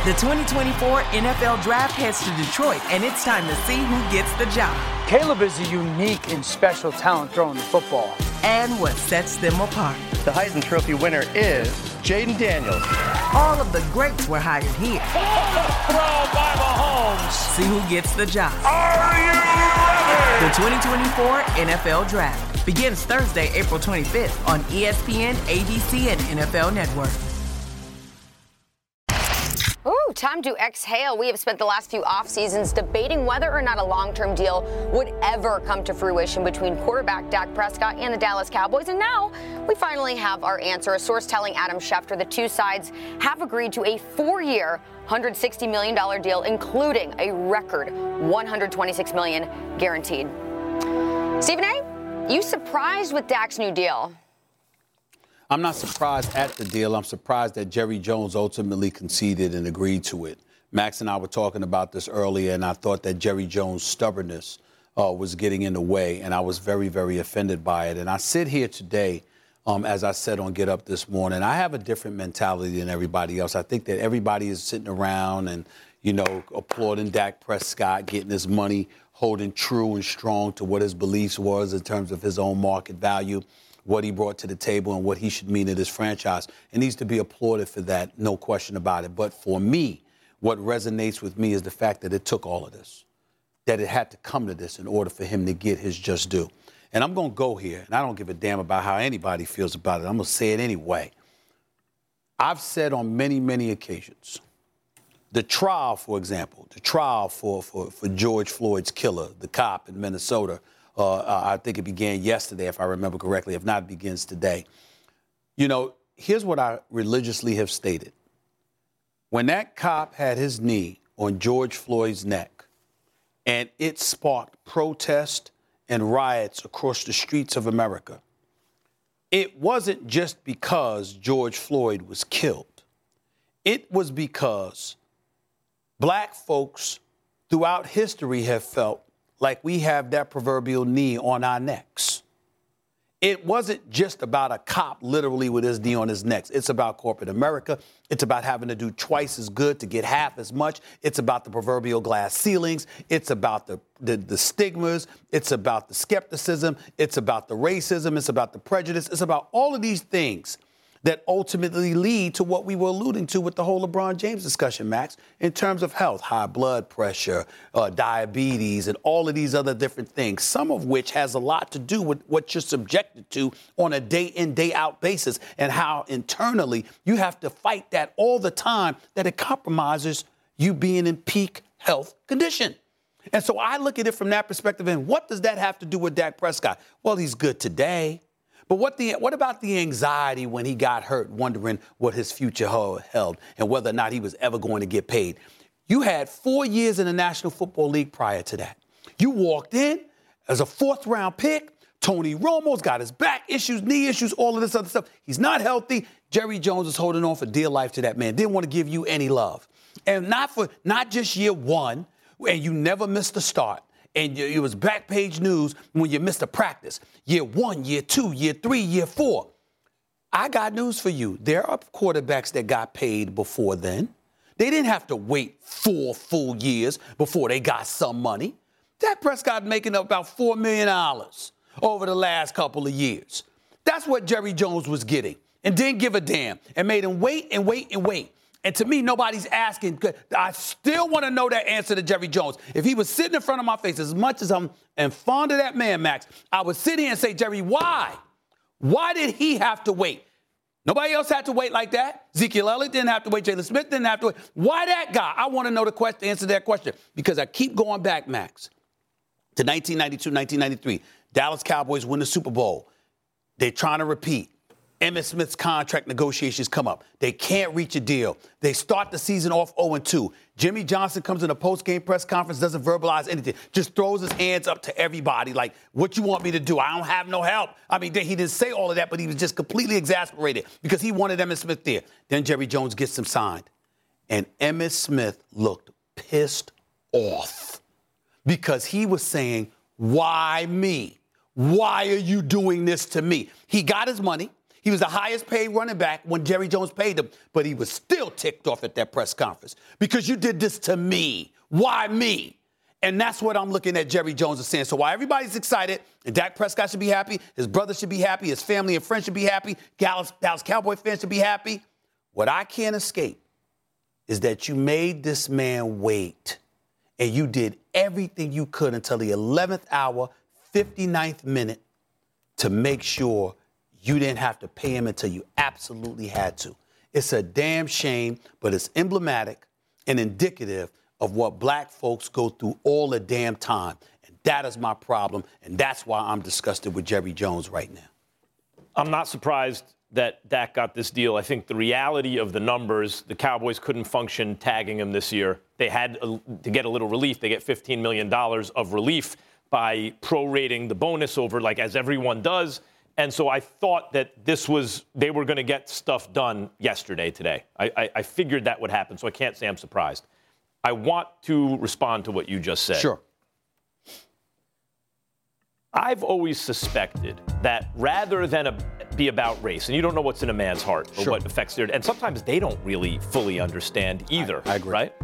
The 2024 NFL Draft heads to Detroit, and it's time to see who gets the job. Caleb is a unique and special talent throwing the football. And what sets them apart. The Heisman Trophy winner is Jaden Daniels. All of the greats were hired here. Throw by Mahomes. See who gets the job. Are you ready? The 2024 NFL Draft begins Thursday, April 25th on ESPN, ABC, and NFL Network. Ooh, time to exhale. We have spent the last few off seasons debating whether or not a long-term deal would ever come to fruition between quarterback Dak Prescott and the Dallas Cowboys. And now we finally have our answer. A source telling Adam Schefter the two sides have agreed to a 4-year, $160 million deal, including a record $126 million guaranteed. Stephen A., you surprised with Dak's new deal? I'm not surprised at the deal. I'm surprised that Jerry Jones ultimately conceded and agreed to it. Max and I were talking about this earlier, and I thought that Jerry Jones' stubbornness was getting in the way, and I was very, very offended by it. And I sit here today, as I said on Get Up this morning, I have a different mentality than everybody else. I think that everybody is sitting around and, applauding Dak Prescott, getting his money, holding true and strong to what his beliefs was in terms of his own market value, what he brought to the table and what he should mean to this franchise. It needs to be applauded for that, no question about it. But for me, what resonates with me is the fact that it took all of this, that it had to come to this in order for him to get his just due. And I'm going to go here, and I don't give a damn about how anybody feels about it. I'm going to say it anyway. I've said on many, many occasions, the trial, for example, the trial for George Floyd's killer, the cop in Minnesota, I think it began yesterday, if I remember correctly. If not, it begins today. Here's what I religiously have stated. When that cop had his knee on George Floyd's neck and it sparked protest and riots across the streets of America, it wasn't just because George Floyd was killed. It was because black folks throughout history have felt like we have that proverbial knee on our necks. It wasn't just about a cop literally with his knee on his neck. It's about corporate America. It's about having to do twice as good to get half as much. It's about the proverbial glass ceilings. It's about the stigmas. It's about the skepticism. It's about the racism. It's about the prejudice. It's about all of these things that ultimately lead to what we were alluding to with the whole LeBron James discussion, Max, in terms of health, high blood pressure, diabetes, and all of these other different things, some of which has a lot to do with what you're subjected to on a day-in, day-out basis and how internally you have to fight that all the time, that it compromises you being in peak health condition. And so I look at it from that perspective, and what does that have to do with Dak Prescott? Well, he's good today. But what about the anxiety when he got hurt, wondering what his future held and whether or not he was ever going to get paid? You had 4 years in the National Football League prior to that. You walked in as a 4th-round pick. Tony Romo's got his back issues, knee issues, all of this other stuff. He's not healthy. Jerry Jones is holding on for dear life to that man. Didn't want to give you any love. And not just year one, and you never missed a start. And it was back page news when you missed a practice. Year 1, year 2, year 3, year 4. I got news for you. There are quarterbacks that got paid before then. They didn't have to wait 4 full years before they got some money. Dak Prescott making up about $4 million over the last couple of years. That's what Jerry Jones was getting and didn't give a damn and made him wait and wait and wait. And to me, nobody's asking. I still want to know that answer to Jerry Jones. If he was sitting in front of my face, as much as I'm fond of that man, Max, I would sit here and say, Jerry, why? Why did he have to wait? Nobody else had to wait like that. Ezekiel Elliott didn't have to wait. Jalen Smith didn't have to wait. Why that guy? I want to know the answer to that question because I keep going back, Max, to 1992, 1993. Dallas Cowboys win the Super Bowl. They're trying to repeat. Emmitt Smith's contract negotiations come up. They can't reach a deal. They start the season off 0-2. Jimmy Johnson comes in a post-game press conference, doesn't verbalize anything, just throws his hands up to everybody like, what you want me to do? I don't have no help. I mean, he didn't say all of that, but he was just completely exasperated because he wanted Emmitt Smith there. Then Jerry Jones gets him signed. And Emmitt Smith looked pissed off because he was saying, why me? Why are you doing this to me? He got his money. He was the highest paid running back when Jerry Jones paid him, but he was still ticked off at that press conference because you did this to me. Why me? And that's what I'm looking at Jerry Jones is saying. So while everybody's excited and Dak Prescott should be happy, his brother should be happy, his family and friends should be happy, Dallas Cowboy fans should be happy, what I can't escape is that you made this man wait and you did everything you could until the 11th hour, 59th minute to make sure you didn't have to pay him until you absolutely had to. It's a damn shame, but it's emblematic and indicative of what black folks go through all the damn time. And that is my problem, and that's why I'm disgusted with Jerry Jones right now. I'm not surprised that Dak got this deal. I think the reality of the numbers, the Cowboys couldn't function tagging him this year. They had to get a little relief. They get $15 million of relief by prorating the bonus over, like as everyone does. And so I thought that they were going to get stuff done today. I figured that would happen, so I can't say I'm surprised. I want to respond to what you just said. Sure. I've always suspected that rather than be about race, and you don't know what's in a man's heart or what affects their, and sometimes they don't really fully understand either. I agree. Right?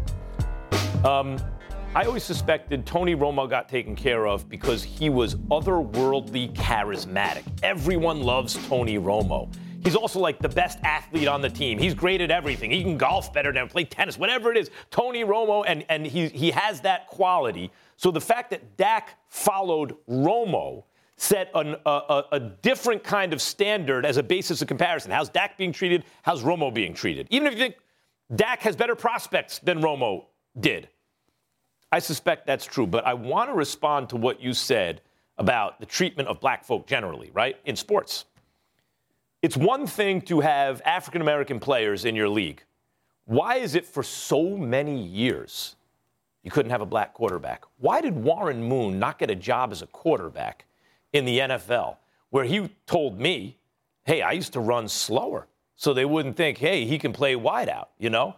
I always suspected Tony Romo got taken care of because he was otherworldly charismatic. Everyone loves Tony Romo. He's also like the best athlete on the team. He's great at everything. He can golf better than play tennis, whatever it is. Tony Romo, and he has that quality. So the fact that Dak followed Romo set a different kind of standard as a basis of comparison. How's Dak being treated? How's Romo being treated? Even if you think Dak has better prospects than Romo did, I suspect that's true. But I want to respond to what you said about the treatment of black folk generally, right, in sports. It's one thing to have African-American players in your league. Why is it for so many years you couldn't have a black quarterback? Why did Warren Moon not get a job as a quarterback in the NFL where he told me, hey, I used to run slower so they wouldn't think, hey, he can play wideout, you know?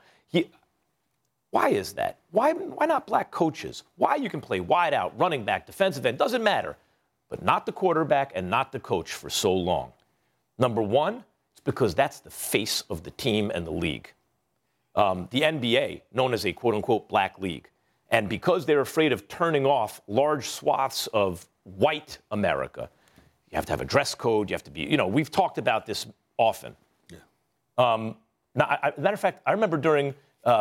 Why is that? Why not black coaches? Why you can play wideout, running back, defensive end, doesn't matter, but not the quarterback and not the coach for so long. Number one, it's because that's the face of the team and the league. The NBA, known as a quote-unquote black league, and because they're afraid of turning off large swaths of white America, you have to have a dress code, you have to be, we've talked about this often. Yeah. Matter of fact, I remember during,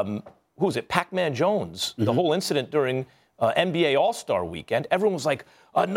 Pac-Man Jones, the whole incident during NBA All-Star Weekend, everyone was like,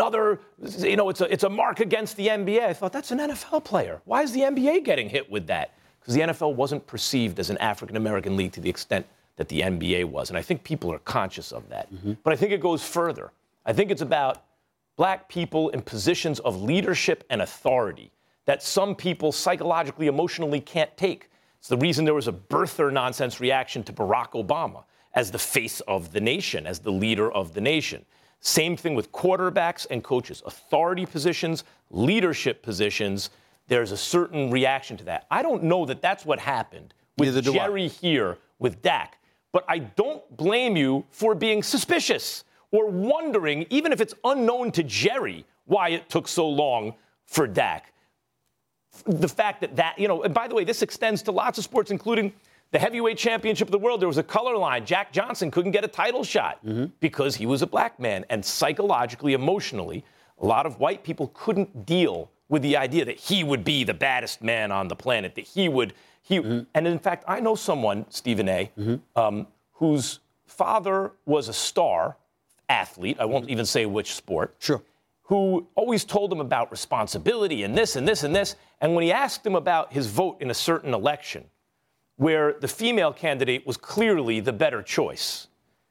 it's a mark against the NBA. I thought, that's an NFL player. Why is the NBA getting hit with that? Because the NFL wasn't perceived as an African-American league to the extent that the NBA was. And I think people are conscious of that. Mm-hmm. But I think it goes further. I think it's about black people in positions of leadership and authority that some people psychologically, emotionally can't take. It's the reason there was a birther nonsense reaction to Barack Obama as the face of the nation, as the leader of the nation. Same thing with quarterbacks and coaches. Authority positions, leadership positions, there's a certain reaction to that. I don't know that that's what happened with Jerry here with Dak, but I don't blame you for being suspicious or wondering, even if it's unknown to Jerry, why it took so long for Dak. The fact that, and by the way, this extends to lots of sports, including the heavyweight championship of the world. There was a color line. Jack Johnson couldn't get a title shot because he was a black man. And psychologically, emotionally, a lot of white people couldn't deal with the idea that he would be the baddest man on the planet, that he would. And in fact, I know someone, Stephen A., whose father was a star athlete. I won't even say which sport. Sure. Who always told him about responsibility and this and this and this. And when he asked him about his vote in a certain election, where the female candidate was clearly the better choice,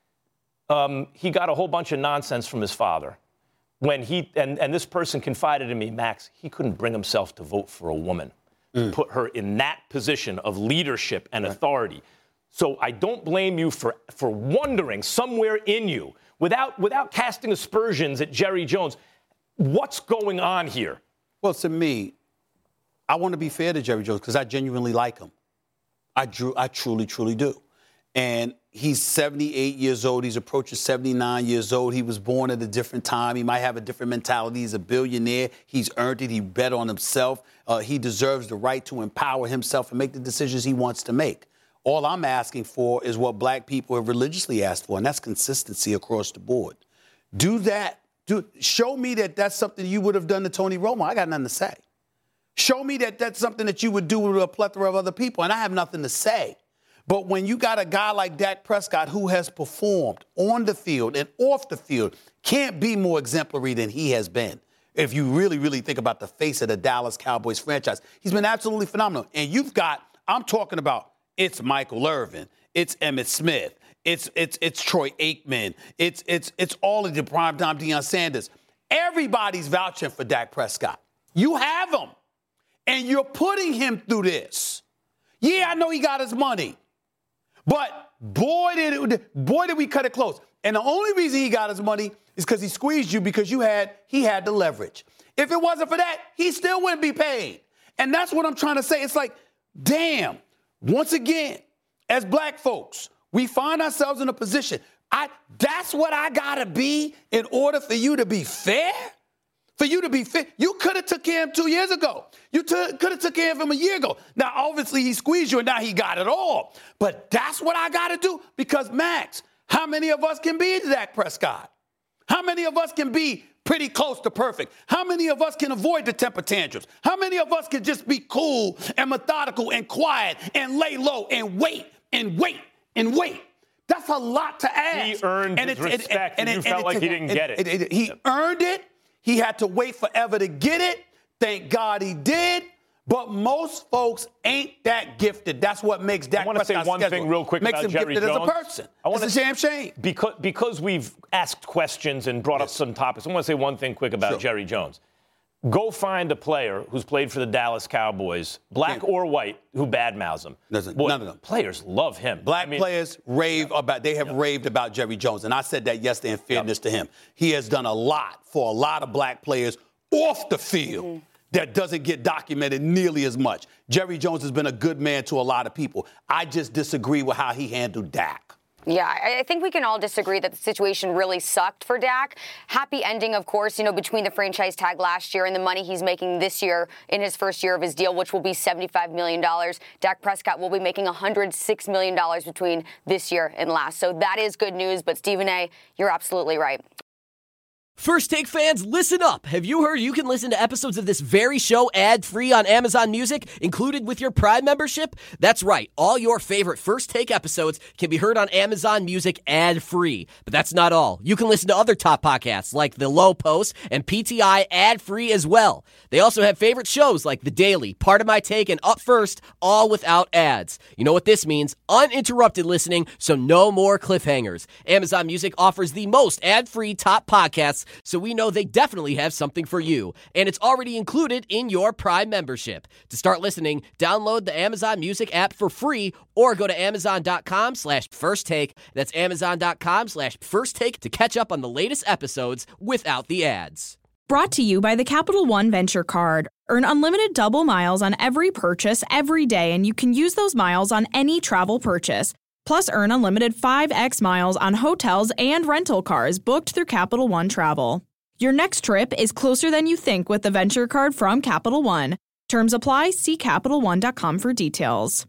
he got a whole bunch of nonsense from his father. When and this person confided in me, Max, he couldn't bring himself to vote for a woman, to put her in that position of leadership and authority. So I don't blame you for wondering somewhere in you, without casting aspersions at Jerry Jones, what's going on here? Well, to me, I want to be fair to Jerry Jones because I genuinely like him. I truly, truly do. And he's 78 years old. He's approaching 79 years old. He was born at a different time. He might have a different mentality. He's a billionaire. He's earned it. He bet on himself. He deserves the right to empower himself and make the decisions he wants to make. All I'm asking for is what black people have religiously asked for, and that's consistency across the board. Do that. Show me that that's something you would have done to Tony Romo. I got nothing to say. Show me that that's something that you would do with a plethora of other people, and I have nothing to say. But when you got a guy like Dak Prescott who has performed on the field and off the field, can't be more exemplary than he has been. If you really, really think about the face of the Dallas Cowboys franchise, he's been absolutely phenomenal. And you've got, I'm talking about, it's Michael Irvin, it's Emmitt Smith, it's Troy Aikman, it's all of the primetime Deion Sanders. Everybody's vouching for Dak Prescott. You have him, and you're putting him through this. Yeah, I know he got his money. But boy, did we cut it close. And the only reason he got his money is because he squeezed you because he had the leverage. If it wasn't for that, he still wouldn't be paid. And that's what I'm trying to say. It's like, damn, once again, as black folks, we find ourselves in a position. That's what I got to be in order for you to be fair? For you to be fair, you could have took care of him 2 years ago. You could have took care of him a year ago. Now, obviously, he squeezed you, and now he got it all. But that's what I got to do because, Max, how many of us can be Dak Prescott? How many of us can be pretty close to perfect? How many of us can avoid the temper tantrums? How many of us can just be cool and methodical and quiet and lay low and wait and wait and wait? That's a lot to ask. He earned his respect, and you felt like he didn't get it. He earned it. He had to wait forever to get it. Thank God he did. But most folks ain't that gifted. That's what makes Dak Prescott I want to say one thing real quick about Jerry Jones. Makes him gifted as a person. It's a damn shame. Because we've asked questions and brought up some topics, I want to say one thing quick about Jerry Jones. Go find a player who's played for the Dallas Cowboys, black or white, who badmouths him. None of them. Players love him. Players raved about Jerry Jones, and I said that yesterday in fairness to him. He has done a lot for a lot of black players off the field that doesn't get documented nearly as much. Jerry Jones has been a good man to a lot of people. I just disagree with how he handled Dak. Yeah, I think we can all disagree that the situation really sucked for Dak. Happy ending, of course, between the franchise tag last year and the money he's making this year in his first year of his deal, which will be $75 million. Dak Prescott will be making $106 million between this year and last. So that is good news. But Stephen A., you're absolutely right. First Take fans, listen up. Have you heard you can listen to episodes of this very show ad-free on Amazon Music, included with your Prime membership? That's right. All your favorite First Take episodes can be heard on Amazon Music ad-free. But that's not all. You can listen to other top podcasts like The Low Post and PTI ad-free as well. They also have favorite shows like The Daily, Part of My Take, and Up First, all without ads. You know what this means? Uninterrupted listening, so no more cliffhangers. Amazon Music offers the most ad-free top podcasts, so we know they definitely have something for you. And it's already included in your Prime membership. To start listening, download the Amazon Music app for free or go to Amazon.com/firsttake. That's Amazon.com/firsttake to catch up on the latest episodes without the ads. Brought to you by the Capital One Venture Card. Earn unlimited double miles on every purchase every day, and you can use those miles on any travel purchase. Plus, earn unlimited 5x miles on hotels and rental cars booked through Capital One Travel. Your next trip is closer than you think with the Venture Card from Capital One. Terms apply. See CapitalOne.com for details.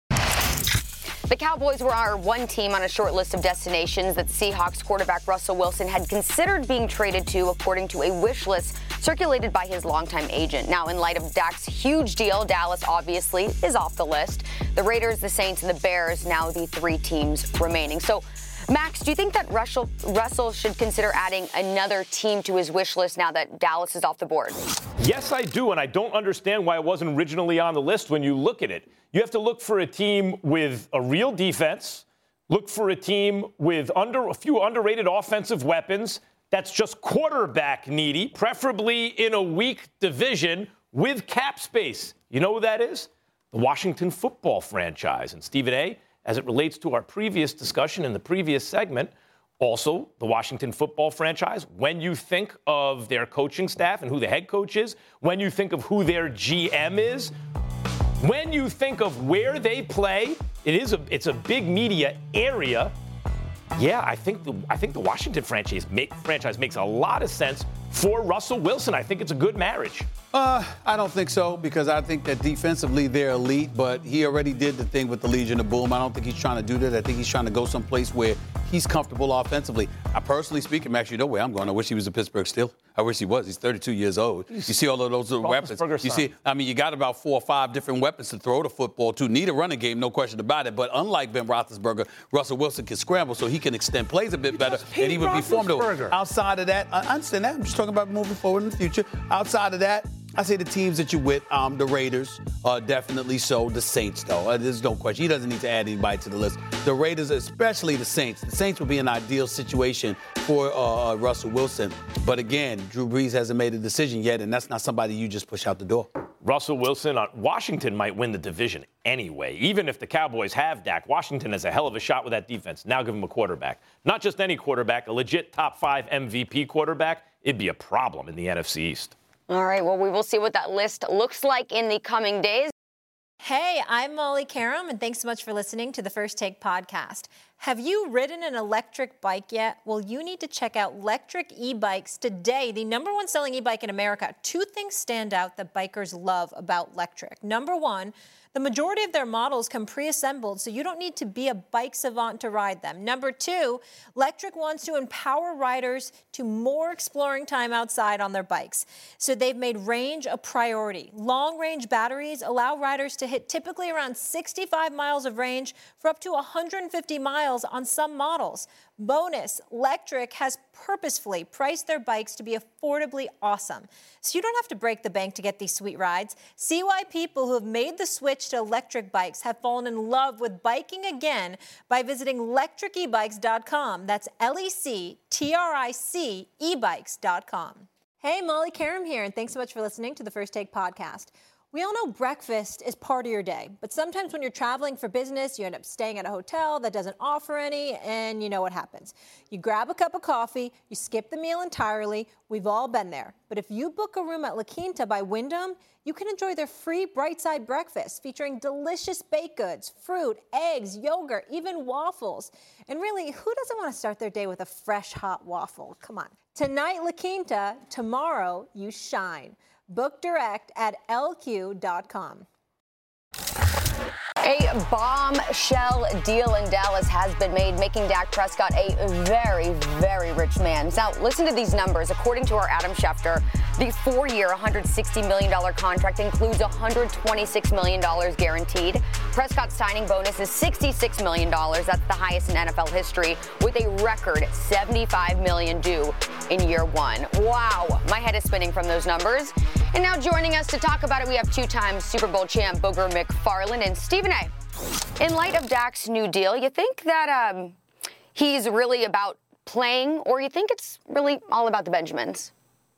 The Cowboys were our one team on a short list of destinations that Seahawks quarterback Russell Wilson had considered being traded to, according to a wish list circulated by his longtime agent. Now, in light of Dak's huge deal, Dallas obviously is off the list. The Raiders, the Saints, and the Bears, now the three teams remaining. So, Max, do you think that Russell should consider adding another team to his wish list now that Dallas is off the board? Yes, I do, and I don't understand why it wasn't originally on the list when you look at it. You have to look for a team with a real defense, look for a team with a few underrated offensive weapons that's just quarterback needy, preferably in a weak division with cap space. You know who that is? The Washington football franchise. And Stephen A., as it relates to our previous discussion in the previous segment, also the Washington football franchise, when you think of their coaching staff and who the head coach is, when you think of who their GM is, When you think of where they play, it's a big media area. Yeah, I think the Washington franchise makes a lot of sense for Russell Wilson. I think it's a good marriage. I don't think so, because I think that defensively they're elite, but he already did the thing with the Legion of Boom. I don't think he's trying to do that. I think he's trying to go someplace where he's comfortable offensively. I personally speaking, actually, know where I'm going. I wish he was a Pittsburgh Steeler. I wish he was. He's 32 years old. You see all of those little weapons. You see, you got about 4 or 5 different weapons to throw the football to. Need a running game, no question about it. But unlike Ben Roethlisberger, Russell Wilson can scramble, so he can extend plays a bit better, and he would be formidable. Outside of that, I understand that. I'm just talking about moving forward in the future. Outside of that, I say the teams that you're with, the Raiders, definitely so. The Saints, though, there's no question. He doesn't need to add anybody to the list. The Raiders, especially the Saints. The Saints would be an ideal situation for Russell Wilson. But again, Drew Brees hasn't made a decision yet, and that's not somebody you just push out the door. Russell Wilson, Washington might win the division anyway. Even if the Cowboys have Dak, Washington has a hell of a shot with that defense. Now give him a quarterback. Not just any quarterback, a legit top 5 MVP quarterback. It'd be a problem in the NFC East. All right, well, we will see what that list looks like in the coming days. Hey, I'm Molly Karam, and thanks so much for listening to the First Take podcast. Have you ridden an electric bike yet? Well, you need to check out Lectric E-Bikes today, the #1 selling e-bike in America. 2 things stand out that bikers love about Lectric. Number 1, the majority of their models come pre-assembled, so you don't need to be a bike savant to ride them. Number 2, Lectric wants to empower riders to more exploring time outside on their bikes. So they've made range a priority. Long-range batteries allow riders to hit typically around 65 miles of range for up to 150 miles on some models. Bonus, Lectric has purposefully priced their bikes to be affordably awesome. So you don't have to break the bank to get these sweet rides. See why people who have made the switch to electric bikes have fallen in love with biking again by visiting lectricebikes.com. That's LECTRIC ebikes.com. Hey, Molly Karam here, and thanks so much for listening to the First Take podcast. We all know breakfast is part of your day, but sometimes when you're traveling for business, you end up staying at a hotel that doesn't offer any, and you know what happens. You grab a cup of coffee, you skip the meal entirely. We've all been there. But if you book a room at La Quinta by Wyndham, you can enjoy their free Brightside breakfast featuring delicious baked goods, fruit, eggs, yogurt, even waffles. And really, who doesn't want to start their day with a fresh, hot waffle? Come on. Tonight, La Quinta. Tomorrow, you shine. Book direct at LQ.com. A bombshell deal in Dallas has been made, making Dak Prescott a very, very rich man. Now, listen to these numbers. According to our Adam Schefter, the 4-year, $160 million contract includes $126 million guaranteed. Prescott's signing bonus is $66 million. That's the highest in NFL history, with a record $75 million due in year 1. Wow, my head is spinning from those numbers. And now joining us to talk about it, we have 2-time Super Bowl champ Booger McFarland and Stephen A. In light of Dak's new deal, you think that he's really about playing, or you think it's really all about the Benjamins?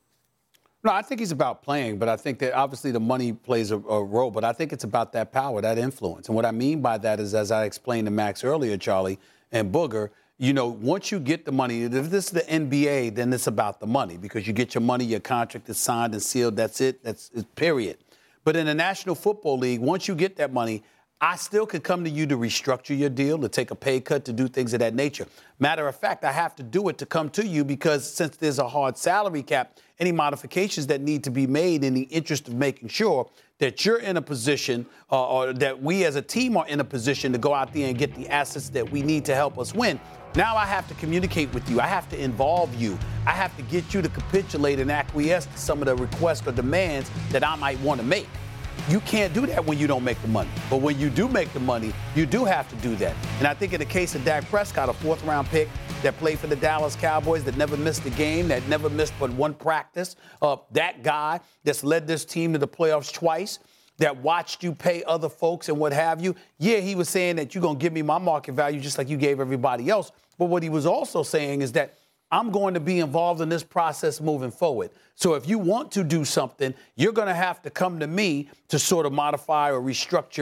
No, I think he's about playing, but I think that obviously the money plays a role, but I think it's about that power, that influence. And what I mean by that is, as I explained to Max earlier, Charlie, and Booger, you know, once you get the money, if this is the NBA, then it's about the money, because you get your money, your contract is signed and sealed, that's it, that's it, period. But in the National Football League, once you get that money, I still could come to you to restructure your deal, to take a pay cut, to do things of that nature. Matter of fact, I have to do it to come to you, because since there's a hard salary cap, any modifications that need to be made in the interest of making sure that you're in a position, or that we as a team are in a position to go out there and get the assets that we need to help us win. Now I have to communicate with you. I have to involve you. I have to get you to capitulate and acquiesce to some of the requests or demands that I might want to make. You can't do that when you don't make the money. But when you do make the money, you do have to do that. And I think in the case of Dak Prescott, a 4th-round pick that played for the Dallas Cowboys, that never missed a game, that never missed but one practice, that guy that's led this team to the playoffs twice, that watched you pay other folks and what have you. Yeah, he was saying that you're going to give me my market value just like you gave everybody else. But what he was also saying is that I'm going to be involved in this process moving forward. So if you want to do something, you're going to have to come to me to sort of modify or restructure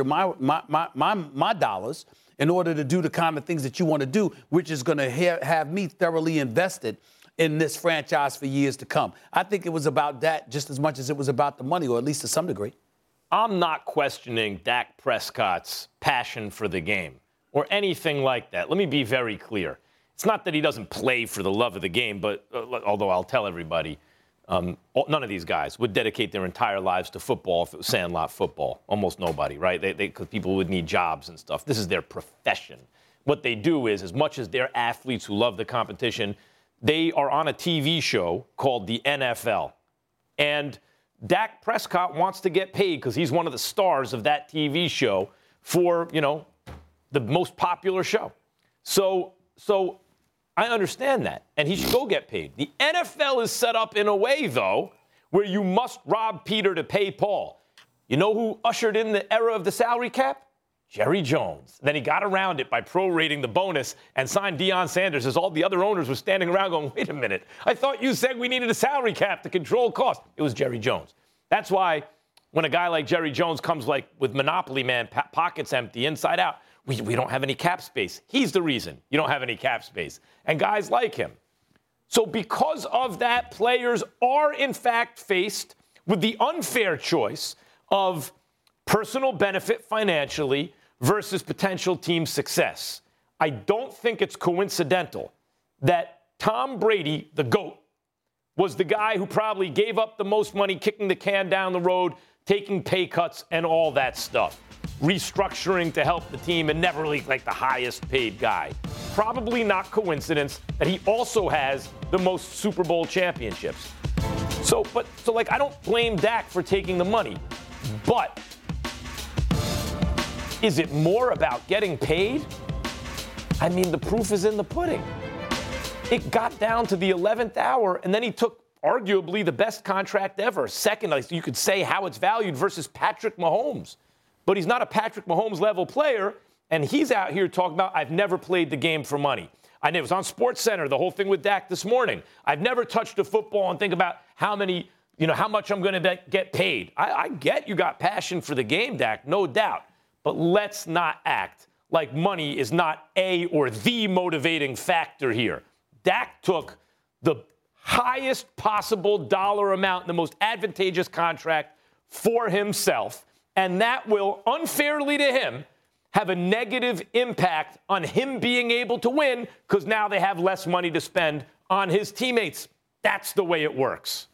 my dollars in order to do the kind of things that you want to do, which is going to have me thoroughly invested in this franchise for years to come. I think it was about that just as much as it was about the money, or at least to some degree. I'm not questioning Dak Prescott's passion for the game or anything like that. Let me be very clear. It's not that he doesn't play for the love of the game, but although I'll tell everybody, none of these guys would dedicate their entire lives to football if it was sandlot football. Almost nobody, right? Because people would need jobs and stuff. This is their profession. What they do is, as much as they're athletes who love the competition, they are on a TV show called the NFL. And Dak Prescott wants to get paid because he's one of the stars of that TV show for, the most popular show. So I understand that, and he should go get paid. The NFL is set up in a way, though, where you must rob Peter to pay Paul. You know who ushered in the era of the salary cap? Jerry Jones. Then he got around it by prorating the bonus and signed Deion Sanders as all the other owners were standing around going, wait a minute, I thought you said we needed a salary cap to control cost. It was Jerry Jones. That's why when a guy like Jerry Jones comes like with Monopoly Man, pockets empty, inside out, we don't have any cap space. He's the reason you don't have any cap space. And guys like him. So because of that, players are in fact faced with the unfair choice of personal benefit financially versus potential team success. I don't think it's coincidental that Tom Brady, the GOAT, was the guy who probably gave up the most money kicking the can down the road, taking pay cuts and all that stuff, restructuring to help the team and never like the highest paid guy. Probably not coincidence that he also has the most Super Bowl championships. So I don't blame Dak for taking the money, but is it more about getting paid? I mean, the proof is in the pudding. It got down to the 11th hour, and then he took arguably the best contract ever. Second, you could say how it's valued versus Patrick Mahomes. But he's not a Patrick Mahomes level player, and he's out here talking about, I've never played the game for money. I know it was on SportsCenter, the whole thing with Dak this morning. I've never touched a football and think about how much I'm going to get paid. I get you got passion for the game, Dak, no doubt. But let's not act like money is not a or the motivating factor here. Dak took the highest possible dollar amount, the most advantageous contract for himself, and that will, unfairly to him, have a negative impact on him being able to win because now they have less money to spend on his teammates. That's the way it works.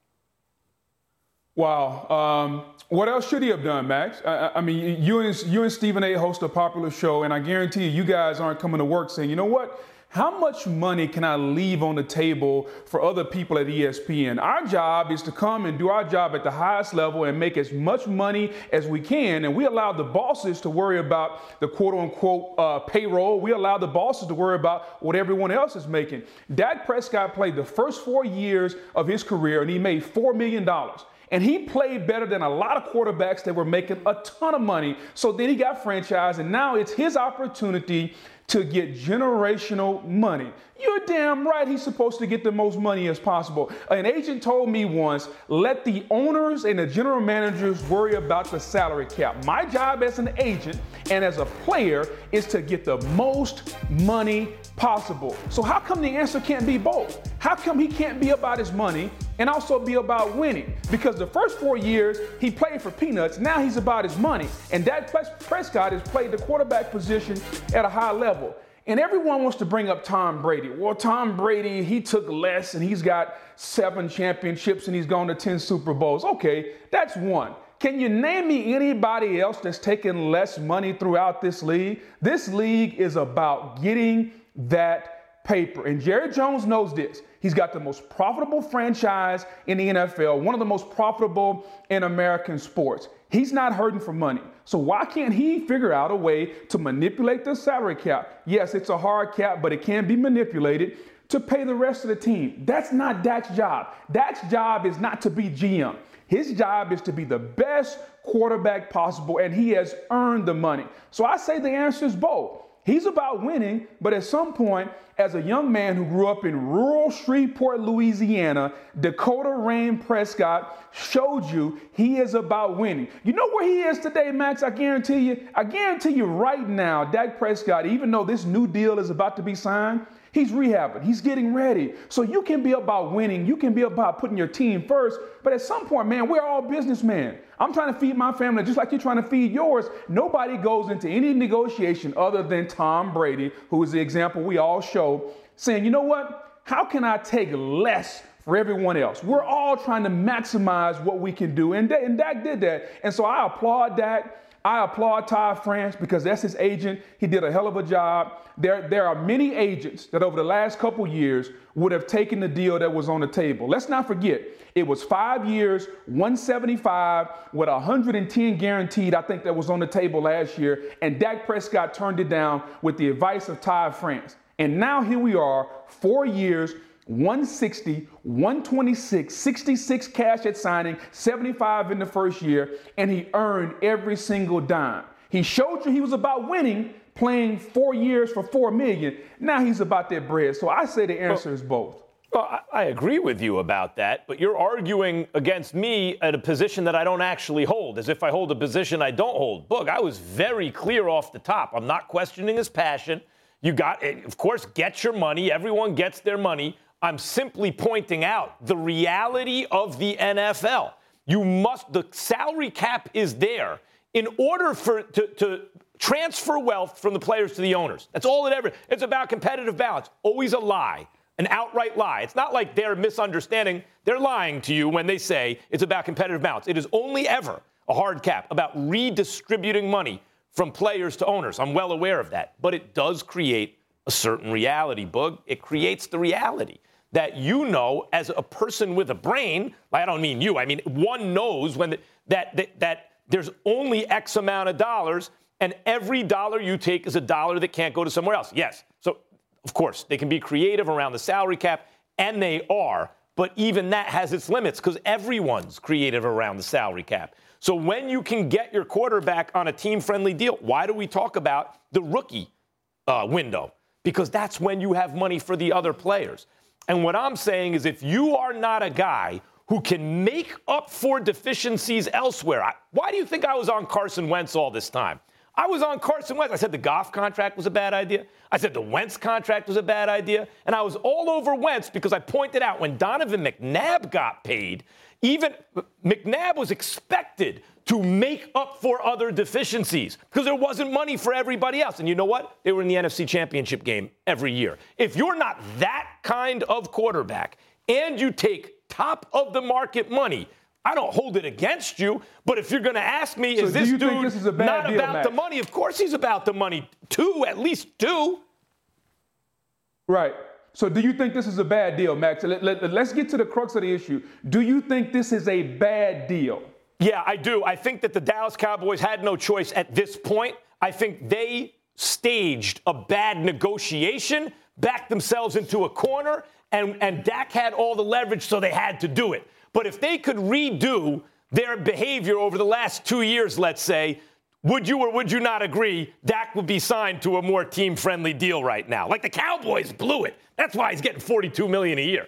Wow. What else should he have done, Max? I mean, you and Stephen A. host a popular show, and I guarantee you guys aren't coming to work saying, you know what? How much money can I leave on the table for other people at ESPN? Our job is to come and do our job at the highest level and make as much money as we can. And we allow the bosses to worry about the quote unquote payroll. We allow the bosses to worry about what everyone else is making. Dak Prescott played the first 4 years of his career and he made $4 million. And he played better than a lot of quarterbacks that were making a ton of money. So then he got franchised, and now it's his opportunity to get generational money. You're damn right he's supposed to get the most money as possible. An agent told me once, let the owners and the general managers worry about the salary cap. My job as an agent and as a player is to get the most money possible. So how come the answer can't be both? How come he can't be about his money and also be about winning? Because the first 4 years he played for peanuts, now he's about his money. And Dak Prescott has played the quarterback position at a high level. And everyone wants to bring up Tom Brady. Well, Tom Brady, he took less and he's got 7 championships and he's gone to 10 Super Bowls. Okay, that's one. Can you name me anybody else that's taken less money throughout this league? This league is about getting that paper. And Jerry Jones knows this. He's got the most profitable franchise in the NFL, one of the most profitable in American sports. He's not hurting for money. So why can't he figure out a way to manipulate the salary cap? Yes, it's a hard cap, but it can be manipulated to pay the rest of the team. That's not Dak's job. Dak's job is not to be GM. His job is to be the best quarterback possible, and he has earned the money. So I say the answer is both. He's about winning, but at some point, as a young man who grew up in rural Shreveport, Louisiana, Dakota Rain Prescott showed you he is about winning. You know where he is today, Max? I guarantee you right now, Dak Prescott, even though this new deal is about to be signed, He's rehabbing. He's getting ready. So you can be about winning. You can be about putting your team first. But at some point, man, we're all businessmen. I'm trying to feed my family just like you're trying to feed yours. Nobody goes into any negotiation other than Tom Brady, who is the example we all show, saying, you know what? How can I take less for everyone else? We're all trying to maximize what we can do. And Dak did that. And so I applaud Dak. I applaud Todd France because that's his agent. He did a hell of a job. There are many agents that over the last couple years would have taken the deal that was on the table. Let's not forget, it was 5 years, 175 with 110 guaranteed. I think that was on the table last year. And Dak Prescott turned it down with the advice of Todd France. And now here we are, 4 years, 160, 126, 66 cash at signing, 75 in the first year, and he earned every single dime. He showed you he was about winning, playing 4 years for $4 million. Now he's about that bread. So I say the answer is both. Well, I agree with you about that, but you're arguing against me at a position that I don't actually hold, as if I hold a position I don't hold. Boog, I was very clear off the top. I'm not questioning his passion. You got, of course, get your money. Everyone gets their money. I'm simply pointing out the reality of the NFL. The salary cap is there in order to transfer wealth from the players to the owners. That's all it ever. It's about competitive balance. Always a lie, an outright lie. It's not like they're misunderstanding. They're lying to you when they say it's about competitive balance. It is only ever a hard cap about redistributing money from players to owners. I'm well aware of that. But it does create a certain reality, Boog. It creates the reality that as a person with a brain, I don't mean you, I mean one knows when that there's only X amount of dollars, and every dollar you take is a dollar that can't go to somewhere else. Yes. So, of course, they can be creative around the salary cap, and they are, but even that has its limits because everyone's creative around the salary cap. So when you can get your quarterback on a team-friendly deal, why do we talk about the rookie window? Because that's when you have money for the other players. And what I'm saying is if you are not a guy who can make up for deficiencies elsewhere, why do you think I was on Carson Wentz all this time? I was on Carson Wentz. I said the Goff contract was a bad idea. I said the Wentz contract was a bad idea. And I was all over Wentz because I pointed out when Donovan McNabb got paid, even McNabb was expected to make up for other deficiencies because there wasn't money for everybody else. And you know what? They were in the NFC Championship game every year. If you're not that kind of quarterback and you take top of the market money, I don't hold it against you. But if you're going to ask me, is this dude not about the money? Of course he's about the money. At least two. Right. So do you think this is a bad deal, Max? Let's get to the crux of the issue. Do you think this is a bad deal? Yeah, I do. I think that the Dallas Cowboys had no choice at this point. I think they staged a bad negotiation, backed themselves into a corner, and Dak had all the leverage, so they had to do it. But if they could redo their behavior over the last 2 years, let's say, would you or would you not agree Dak would be signed to a more team-friendly deal right now? Like the Cowboys blew it. That's why he's getting $42 million a year.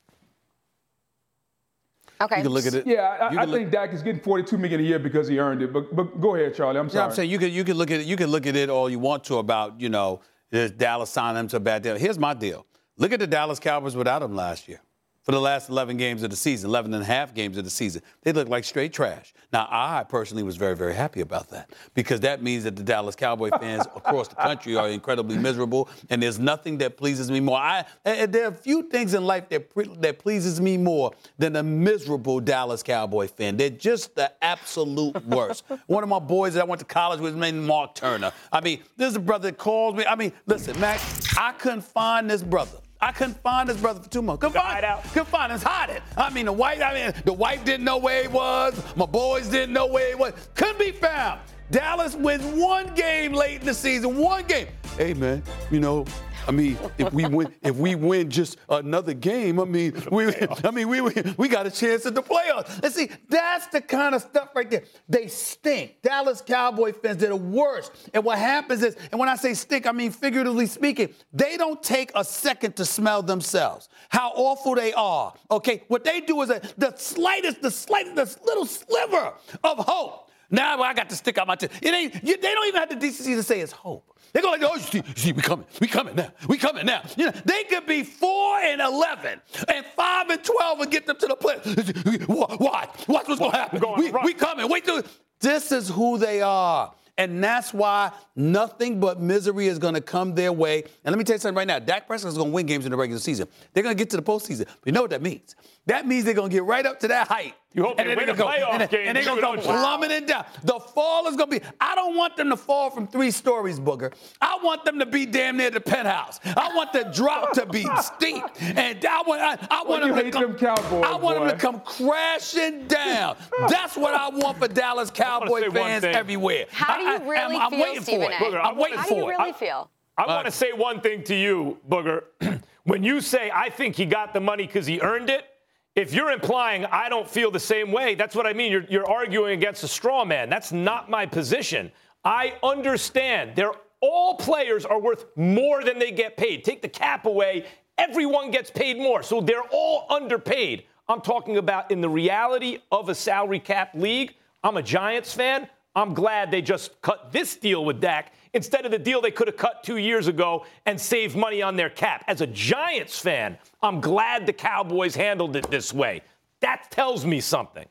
Okay. You can look at it. Yeah, I think Dak is getting $42 million a year because he earned it. But go ahead, Charlie. I'm sorry. Yeah, I'm saying you can look at it. You can look at it all you want to about Dallas signing him to a bad deal. Here's my deal. Look at the Dallas Cowboys without him last year. For the last 11 games of the season, 11 and a half games of the season, they look like straight trash. Now, I personally was very, very happy about that because that means that the Dallas Cowboy fans across the country are incredibly miserable, and there's nothing that pleases me more. There are a few things in life that pleases me more than a miserable Dallas Cowboy fan. They're just the absolute worst. One of my boys that I went to college with was named Mark Turner. I mean, this brother calls me. I mean, listen, Max, I couldn't find this brother. For 2 months. Couldn't find him. It's hiding. The wife didn't know where he was. My boys didn't know where he was. Couldn't be found. Dallas wins one game late in the season. One game. Hey, man, if we win just another game, we got a chance at the playoffs. And see, that's the kind of stuff right there. They stink. Dallas Cowboy fans, they're the worst. And what happens is, and when I say stink, I mean figuratively speaking, they don't take a second to smell themselves, how awful they are. Okay, what they do is the slightest little sliver of hope Now I got to stick out my chest. They don't even have the decency to say it's hope. They go like, oh, you see, we coming now. You know, they could be 4-11 and 5-12 and get them to the playoffs. Watch what's going to happen. We coming. Wait till this is who they are. And that's why nothing but misery is going to come their way. And let me tell you something right now. Dak Prescott is going to win games in the regular season. They're going to get to the postseason. But you know what that means? That means they're going to get right up to that height. You hope they win a playoff game. And they're going to go plummeting down. The fall is going to be – I don't want them to fall from 3 stories, Booger. I want them to be damn near the penthouse. I want the drop to be steep. And I want them to come crashing down. That's what I want for Dallas Cowboy fans everywhere. How do you really feel, Stephen A? Booger, I'm waiting for it. How do you really feel? I want to say one thing to you, Booger. When you say, I think he got the money because he earned it, if you're implying I don't feel the same way, that's what I mean. You're arguing against a straw man. That's not my position. I understand. All players are worth more than they get paid. Take the cap away, everyone gets paid more. So they're all underpaid. I'm talking about in the reality of a salary cap league. I'm a Giants fan. I'm glad they just cut this deal with Dak instead of the deal they could have cut 2 years ago and saved money on their cap. As a Giants fan, I'm glad the Cowboys handled it this way. That tells me something.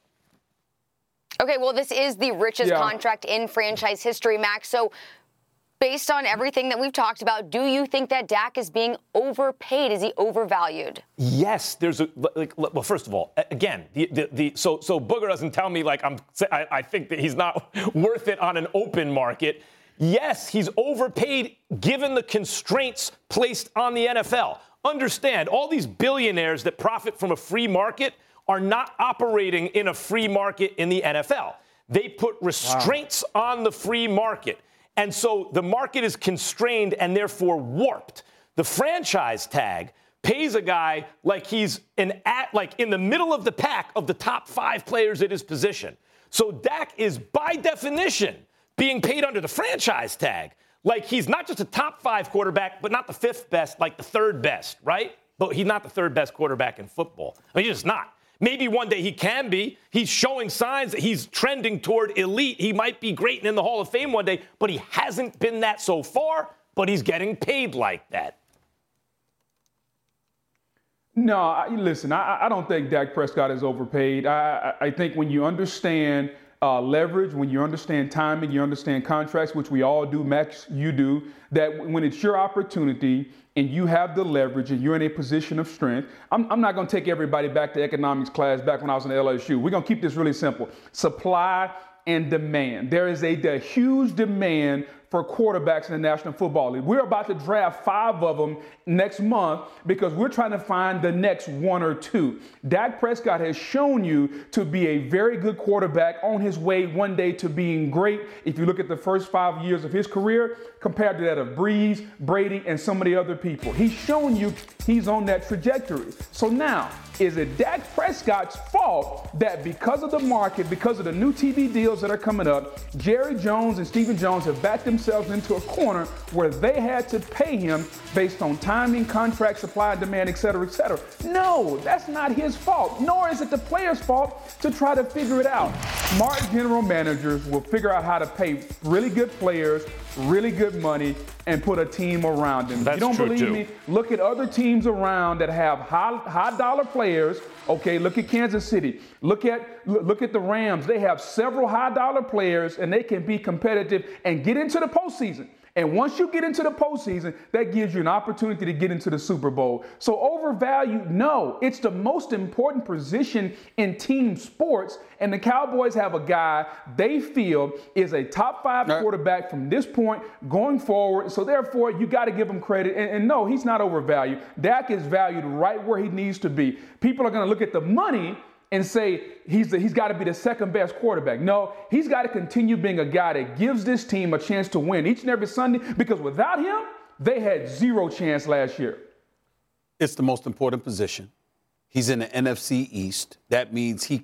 Okay, well, this is the richest contract in franchise history, Max. So based on everything that we've talked about, do you think that Dak is being overpaid? Is he overvalued? Yes. Well, first of all, again, so Booger doesn't tell me like I think that he's not worth it on an open market. Yes, he's overpaid given the constraints placed on the NFL. Understand, all these billionaires that profit from a free market are not operating in a free market in the NFL. They put restraints on the free market. And so the market is constrained and therefore warped. The franchise tag pays a guy like he's in the middle of the pack of the top 5 players at his position. So Dak is, by definition, being paid under the franchise tag. Like he's not just a top 5 quarterback, but not the 5th best, like the 3rd best, right? But he's not the 3rd best quarterback in football. I mean, he's just not. Maybe one day he can be. He's showing signs that he's trending toward elite. He might be great and in the Hall of Fame one day, but he hasn't been that so far, but he's getting paid like that. No, listen, I don't think Dak Prescott is overpaid. I think when you understand leverage, when you understand timing, you understand contracts, which we all do, Max, you do, that when it's your opportunity and you have the leverage and you're in a position of strength, I'm not going to take everybody back to economics class back when I was in LSU. We're going to keep this really simple. Supply and demand. There is a huge demand for quarterbacks in the National Football League. We're about to draft 5 of them next month because we're trying to find the next 1 or 2. Dak Prescott has shown you to be a very good quarterback on his way one day to being great. If you look at the first 5 years of his career compared to that of Breeze, Brady, and some of the other people, he's shown you he's on that trajectory. So now, is it Dak Prescott's fault that because of the market, because of the new TV deals that are coming up, Jerry Jones and Stephen Jones have backed themselves into a corner where they had to pay him based on timing, contract, supply, and demand, et cetera, et cetera? No, that's not his fault, nor is it the player's fault to try to figure it out. Smart general managers will figure out how to pay really good players really good money and put a team around them. That's you don't true believe too. me? Look at other teams around that have high dollar players. Okay, look at Kansas City. Look at the Rams. They have several high dollar players and they can be competitive and get into the postseason. And once you get into the postseason, that gives you an opportunity to get into the Super Bowl. So overvalued, no. It's the most important position in team sports. And the Cowboys have a guy they feel is a top 5 quarterback from this point going forward. So therefore, you got to give him credit. And no, he's not overvalued. Dak is valued right where he needs to be. People are going to look at the money and say he's got to be the second best quarterback. No, he's got to continue being a guy that gives this team a chance to win each and every Sunday, because without him, they had 0 chance last year. It's the most important position. He's in the NFC East. That means he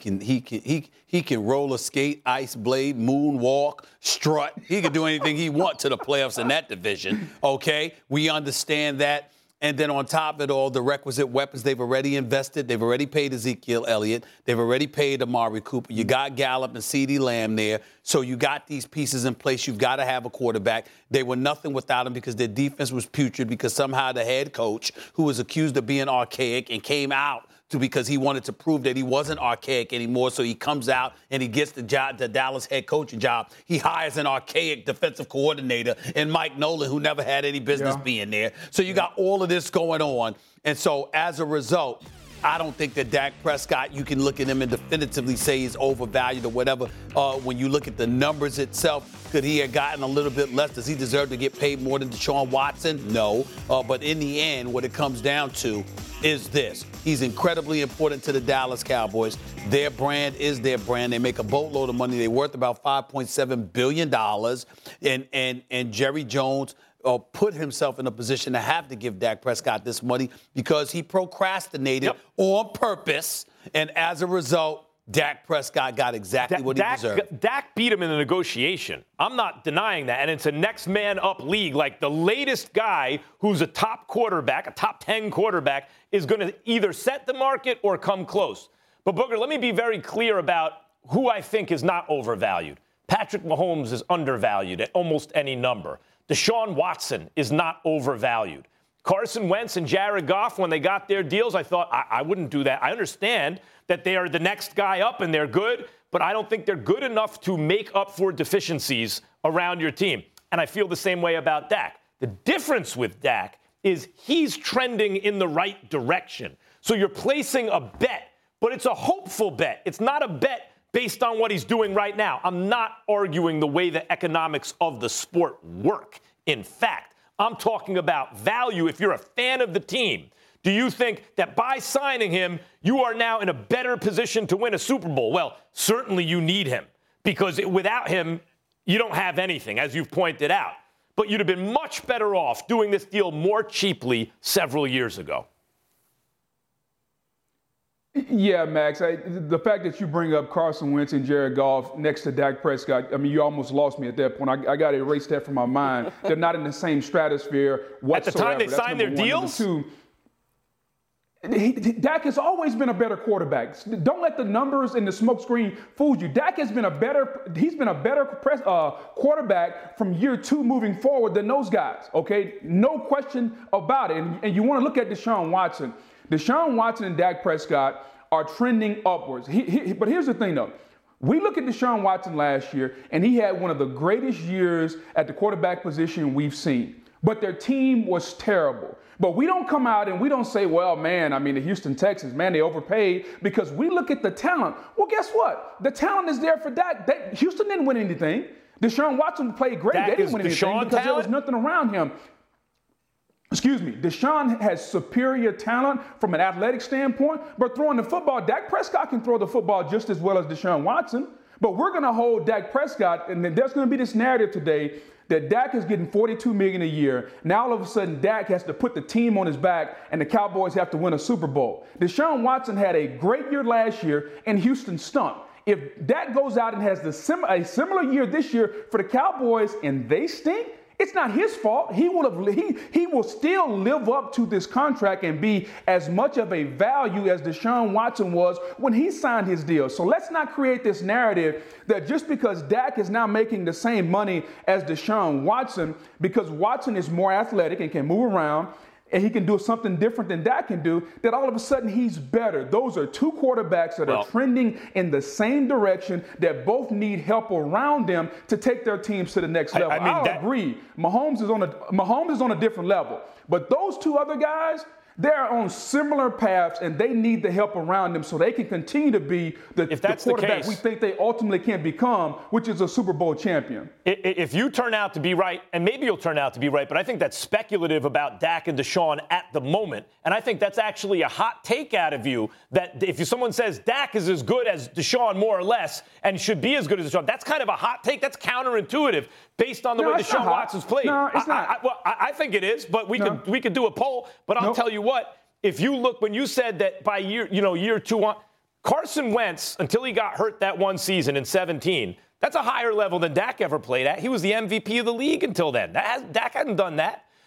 can roller skate, ice blade, moonwalk, strut. He can do anything he wants to the playoffs in that division. Okay, we understand that. And then on top of it all, the requisite weapons they've already invested. They've already paid Ezekiel Elliott. They've already paid Amari Cooper. You got Gallup and CeeDee Lamb there. So you got these pieces in place. You've got to have a quarterback. They were nothing without him because their defense was putrid because somehow the head coach, who was accused of being archaic and came out because he wanted to prove that he wasn't archaic anymore. So he comes out and he gets the job, the Dallas head coaching job. He hires an archaic defensive coordinator in Mike Nolan, who never had any business being there. So you got all of this going on. And so as a result, I don't think that Dak Prescott, you can look at him and definitively say he's overvalued or whatever. When you look at the numbers itself, could he have gotten a little bit less? Does he deserve to get paid more than Deshaun Watson? No. But in the end, what it comes down to is this. He's incredibly important to the Dallas Cowboys. Their brand is their brand. They make a boatload of money. They're worth about $5.7 billion. And Jerry Jones put himself in a position to have to give Dak Prescott this money because he procrastinated on purpose. And as a result, Dak Prescott got exactly what he deserved. Dak beat him in the negotiation. I'm not denying that. And it's a next man up league. Like the latest guy who's a top quarterback, a top 10 quarterback, is going to either set the market or come close. But Booker, let me be very clear about who I think is not overvalued. Patrick Mahomes is undervalued at almost any number. Deshaun Watson is not overvalued. Carson Wentz and Jared Goff, when they got their deals, I thought, I wouldn't do that. I understand that they are the next guy up and they're good, but I don't think they're good enough to make up for deficiencies around your team. And I feel the same way about Dak. The difference with Dak is he's trending in the right direction. So you're placing a bet, but it's a hopeful bet. It's not a bet based on what he's doing right now. I'm not arguing the way the economics of the sport work. In fact, I'm talking about value. If you're a fan of the team, do you think that by signing him, you are now in a better position to win a Super Bowl? Well, certainly you need him because without him, you don't have anything, as you've pointed out. But you'd have been much better off doing this deal more cheaply several years ago. Yeah, Max, the fact that you bring up Carson Wentz and Jared Goff next to Dak Prescott, I mean, you almost lost me at that point. I got to erase that from my mind. They're not in the same stratosphere whatsoever. At the time they signed their deals? Dak has always been a better quarterback. Don't let the numbers and the smokescreen fool you. Dak has been a better quarterback from year two moving forward than those guys, okay? No question about it. And you want to look at Deshaun Watson. Deshaun Watson and Dak Prescott are trending upwards. But here's the thing, though. We look at Deshaun Watson last year, and he had one of the greatest years at the quarterback position we've seen. But their team was terrible. But we don't come out and we don't say, well, man, I mean, the Houston Texans, man, they overpaid, because we look at the talent. Well, guess what? The talent is there for Dak. Houston didn't win anything. Deshaun Watson played great. They didn't win anything because there was nothing around him. Excuse me, Deshaun has superior talent from an athletic standpoint, but throwing the football, Dak Prescott can throw the football just as well as Deshaun Watson. But we're going to hold Dak Prescott, and then there's going to be this narrative today that Dak is getting $42 million a year. Now all of a sudden Dak has to put the team on his back, and the Cowboys have to win a Super Bowl. Deshaun Watson had a great year last year, and Houston stunk. If Dak goes out and has a similar year this year for the Cowboys and they stink, it's not his fault. He will still live up to this contract and be as much of a value as Deshaun Watson was when he signed his deal. So let's not create this narrative that just because Dak is now making the same money as Deshaun Watson, because Watson is more athletic and can move around, and he can do something different than Dak can do, that all of a sudden he's better. Those are two quarterbacks that are trending in the same direction, that both need help around them to take their teams to the next level. I agree. Mahomes is on a different level. But those two other guys, they're on similar paths, and they need the help around them so they can continue to be the quarterback we think they ultimately can become, which is a Super Bowl champion. If you turn out to be right, and maybe you'll turn out to be right, but I think that's speculative about Dak and Deshaun at the moment. And I think that's actually a hot take out of you, that if someone says Dak is as good as Deshaun more or less and should be as good as Deshaun, that's kind of a hot take. That's counterintuitive based on the way Deshaun Watson's played. No, it's not. I think it is, but we could do a poll. But I'll tell you what, if you look, when you said that by year two on, Carson Wentz, until he got hurt that one season in 2017, that's a higher level than Dak ever played at. He was the MVP of the league until then. Dak hadn't done that.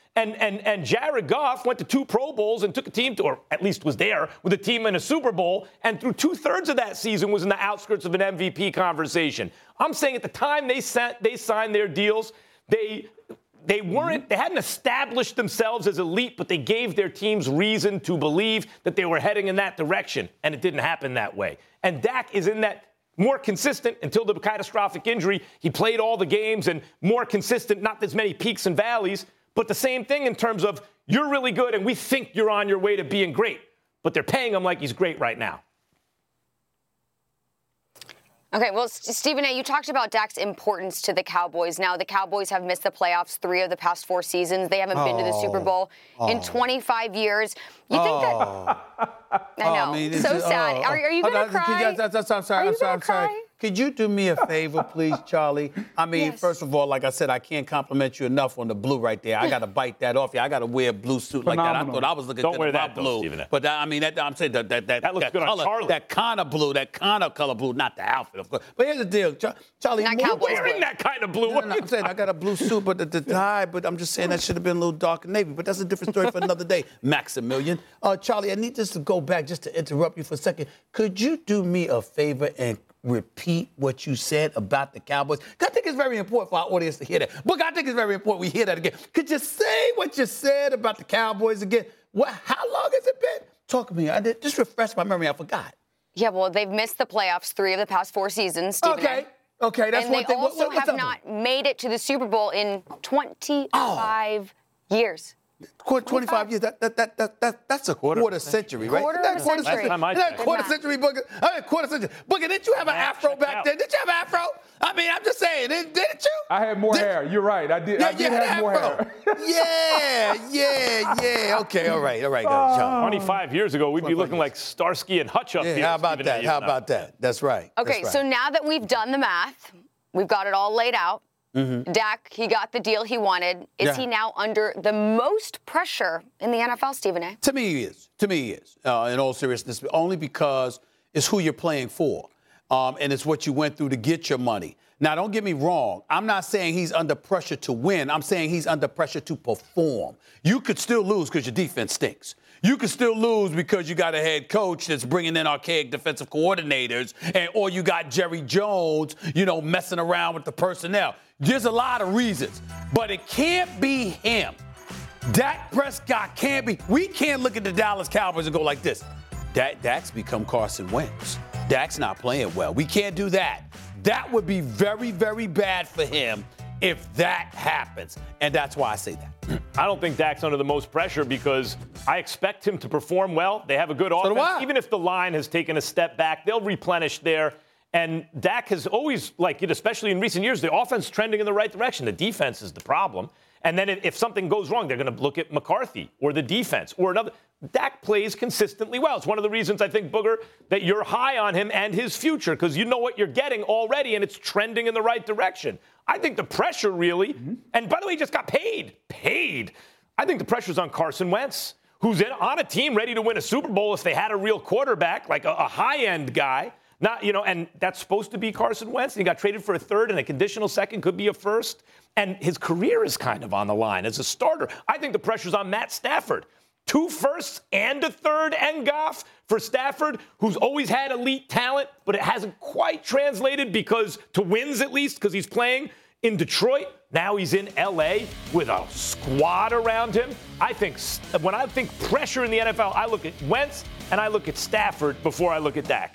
And Jared Goff went to 2 Pro Bowls and took a team to, or at least was there with a team in a Super Bowl, and through 2/3 of that season was in the outskirts of an MVP conversation. I'm saying at the time they signed their deals, they hadn't established themselves as elite, but they gave their teams reason to believe that they were heading in that direction, and it didn't happen that way. And Dak is in that more consistent until the catastrophic injury. He played all the games and more consistent, not as many peaks and valleys, but the same thing in terms of you're really good and we think you're on your way to being great, but they're paying him like he's great right now. Okay, well, Stephen A., you talked about Dak's importance to the Cowboys. Now, the Cowboys have missed the playoffs 3 of the past 4 seasons. They haven't been to the Super Bowl in 25 years. You think that... I know. So sad. Are you going to cry? I'm sorry. Could you do me a favor, please, Charlie? I mean, First of all, like I said, I can't compliment you enough on the blue right there. I got to bite that off you. I got to wear a blue suit like that. I thought I was looking good about blue. But I'm saying that looks good color, on Charlie. that kind of blue, that kind of color blue, not the outfit, of course. But here's the deal, Charlie. Not Cowboys. Wearing that kind of blue. No, I'm saying I got a blue suit, but the tie. But I'm just saying that should have been a little darker navy. But that's a different story for another day. Maximilian, Charlie, I need just to go back just to interrupt you for a second. Could you do me a favor and repeat what you said about the Cowboys? I think it's very important for our audience to hear that. But I think it's very important we hear that again. Could you say what you said about the Cowboys again? How long has it been? Talk to me. Just refresh my memory. I forgot. Yeah, well, they've missed the playoffs 3 of the past 4 seasons, Stephen A. Okay, that's and one thing. And they also have not made it to the Super Bowl in 25 years. 25 years. That's a quarter century, right? Quarter century. Quarter century, Booger. Quarter century. Booger, didn't you have an afro back then? Did you have an afro? I mean, I'm just saying, didn't you? I had more hair. You're right. I did have more hair. Yeah. Okay, all right, guys. 25 years ago, we'd be looking like Starsky and Hutch up here. How about that? That's right. Okay, so now that we've done the math, we've got it all laid out. Mm-hmm. Dak, he got the deal he wanted. Is he now under the most pressure in the NFL, Stephen A? To me, he is. In all seriousness, only because it's who you're playing for. And it's what you went through to get your money. Now, don't get me wrong. I'm not saying he's under pressure to win. I'm saying he's under pressure to perform. You could still lose because your defense stinks. You could still lose because you got a head coach that's bringing in archaic defensive coordinators, or you got Jerry Jones, messing around with the personnel. There's a lot of reasons, but it can't be him. Dak Prescott can't be. We can't look at the Dallas Cowboys and go like this. Dak's become Carson Wentz. Dak's not playing well. We can't do that. That would be very, very bad for him if that happens. And that's why I say that. I don't think Dak's under the most pressure because I expect him to perform well. They have a good offense. Even if the line has taken a step back, they'll replenish there. And Dak has always, especially in recent years, the offense is trending in the right direction. The defense is the problem. And then if something goes wrong, they're going to look at McCarthy or the defense or another. Dak plays consistently well. It's one of the reasons I think, Booger, that you're high on him and his future because you know what you're getting already and it's trending in the right direction. I think the pressure really, and by the way, he just got paid. I think the pressure's on Carson Wentz, who's on a team ready to win a Super Bowl if they had a real quarterback, like a high-end guy. Not, and that's supposed to be Carson Wentz. He got traded for a third and a conditional second, could be a first. And his career is kind of on the line as a starter. I think the pressure's on Matt Stafford. 2 firsts and a third and Goff for Stafford, who's always had elite talent, but it hasn't quite translated to wins at least, because he's playing in Detroit. Now he's in L.A. with a squad around him. When I think pressure in the NFL, I look at Wentz and I look at Stafford before I look at Dak.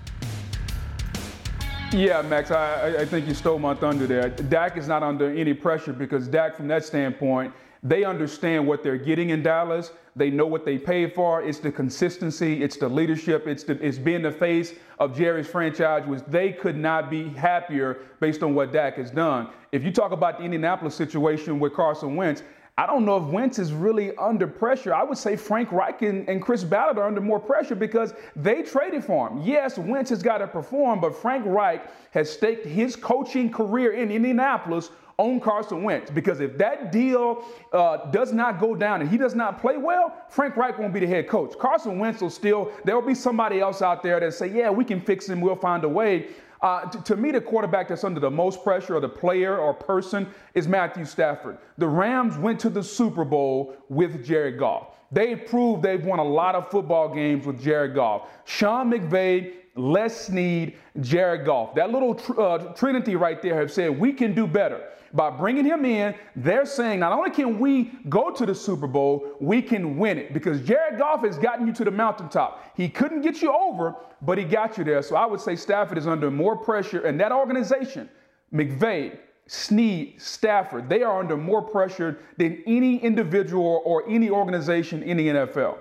Yeah, Max, I think you stole my thunder there. Dak is not under any pressure because Dak, from that standpoint, they understand what they're getting in Dallas. They know what they paid for. It's the consistency. It's the leadership. It's being the face of Jerry's franchise, which they could not be happier based on what Dak has done. If you talk about the Indianapolis situation with Carson Wentz, I don't know if Wentz is really under pressure. I would say Frank Reich and Chris Ballard are under more pressure because they traded for him. Yes, Wentz has got to perform, but Frank Reich has staked his coaching career in Indianapolis on Carson Wentz, because if that deal does not go down and he does not play well, Frank Reich won't be the head coach. Carson Wentz there will be somebody else out there that say, yeah, we can fix him, we'll find a way. To me, the quarterback that's under the most pressure, or the player or person, is Matthew Stafford. The Rams went to the Super Bowl with Jared Goff. They proved they've won a lot of football games with Jared Goff. Sean McVay, Les Snead, Jared Goff. That little trinity right there have said we can do better. By bringing him in, they're saying not only can we go to the Super Bowl, we can win it, because Jared Goff has gotten you to the mountaintop. He couldn't get you over, but he got you there. So I would say Stafford is under more pressure, and that organization, McVay, Snead, Stafford, they are under more pressure than any individual or any organization in the NFL.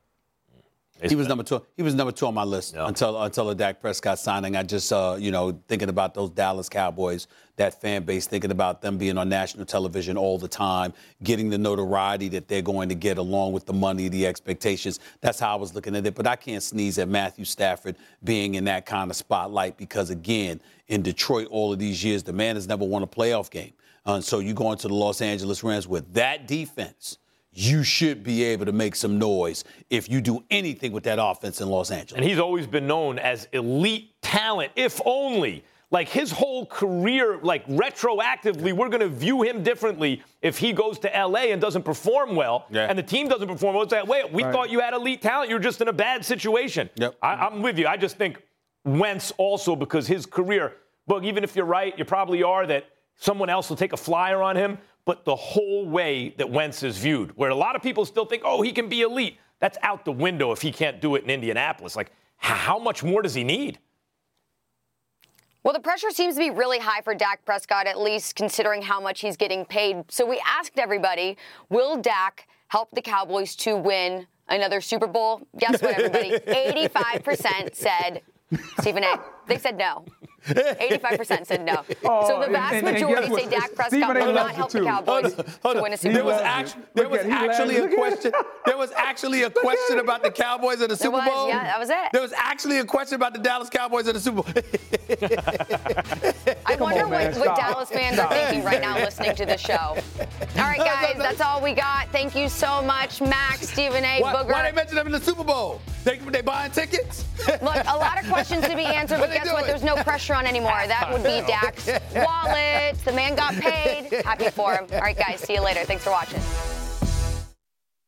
He was number two. He was number 2 on my list until the Dak Prescott signing. I just, thinking about those Dallas Cowboys, that fan base, thinking about them being on national television all the time, getting the notoriety that they're going to get along with the money, the expectations. That's how I was looking at it. But I can't sneeze at Matthew Stafford being in that kind of spotlight because, again, in Detroit all of these years, the man has never won a playoff game. So you go into the Los Angeles Rams with that defense, you should be able to make some noise if you do anything with that offense in Los Angeles. And he's always been known as elite talent, if only. Like his whole career, like retroactively, we're going to view him differently if he goes to L.A. and doesn't perform well, and the team doesn't perform well. It's that way. We thought you had elite talent. You're just in a bad situation. Yep. I'm with you. I just think Wentz also, because his career, look, even if you're right, you probably are, that someone else will take a flyer on him. But the whole way that Wentz is viewed, where a lot of people still think, oh, he can be elite, that's out the window if he can't do it in Indianapolis. Like, how much more does he need? Well, the pressure seems to be really high for Dak Prescott, at least considering how much he's getting paid. So we asked everybody, will Dak help the Cowboys to win another Super Bowl? Guess what, everybody? 85% said Stephen A. They said no. 85% said no. So the vast majority say Dak Prescott will not help the Cowboys to win a Super Bowl. There was actually a question about the Cowboys in the Super Bowl. Yeah, that was it. There was actually a question about the Dallas Cowboys in the Super Bowl. I wonder what Dallas fans are thinking right now listening to the show. All right, guys, that's all we got. Thank you so much, Max, Stephen A., Booger. Why they mention them in the Super Bowl? They buying tickets? Look, a lot of questions to be answered, but guess what? There's no pressure on anymore. That would be Dak's wallet. The man got paid. Happy for him. All right, guys, see you later. Thanks for watching.